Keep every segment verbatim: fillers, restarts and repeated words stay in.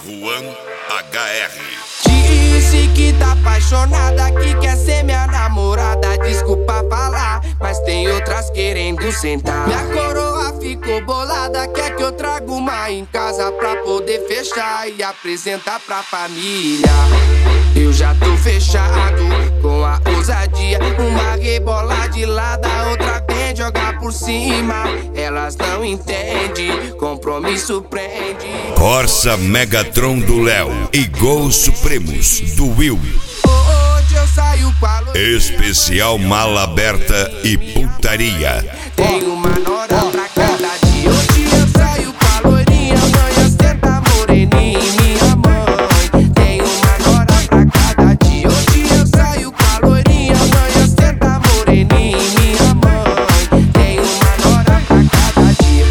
Juan H R. Disse que tá apaixonada, que quer ser minha namorada. Desculpa falar, mas tem outras querendo sentar. Minha coroa ficou bolada, quer que eu traga uma em casa pra poder fechar e apresentar pra família. Eu já tô fechado com a ousadia. Uma rebola de lado, a outra vem jogar por cima. Elas não entendem, compromisso prende. Corsa Megatron do Léo e Gols Supremos do Will. Hoje eu saio com a loirinha. Especial mala aberta e putaria. Tem uma nora pra cada dia. Hoje eu saio com a loirinha, amanhã senta moreninha em minha mãe. Tem uma nora pra cada dia. Hoje eu saio com a loirinha, amanhã senta moreninha em minha mãe. Tem uma nora pra cada dia.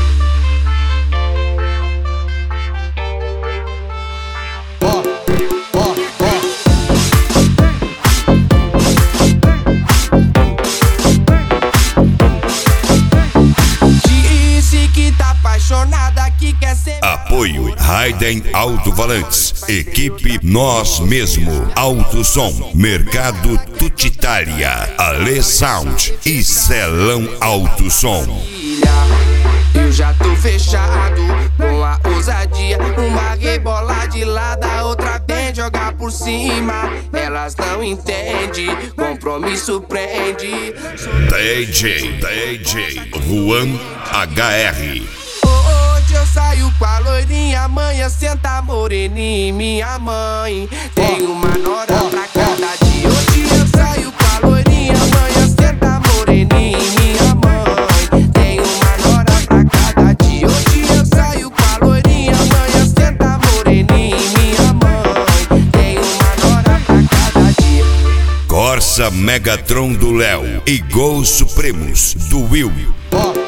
Disse que tá apaixonada, que quer ser. Apoio Raiden Alto Valantes. Equipe Nós Mesmo. Alto Som. Mercado Tutitaria. Ale Sound e Celão Alto Som. Eu já tô fechado com a ousadia. Uma rebola de lado, a outra vem jogar por cima. Elas não entendem, compromisso prende. D J, D J Juan H R. Hoje eu saio com a loirinha, amanhã senta moreninha em minha mãe. Tem uma nora pra cada dia. Hoje eu saio com a loirinha, amanhã senta moreninha em minha mãe. Tem uma nora pra cada dia. Hoje eu saio com a loirinha, amanhã senta moreninha em minha mãe. Tem uma nora pra cada dia. Corsa Megatron do Léo e Gols Supremos do Will.